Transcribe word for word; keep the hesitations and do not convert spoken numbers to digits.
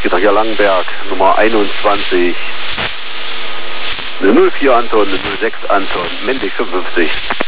Gitarre Langenberg, Nummer einundzwanzig, null vier Anton, null sechs Anton, Mendig fünfundfünfzig.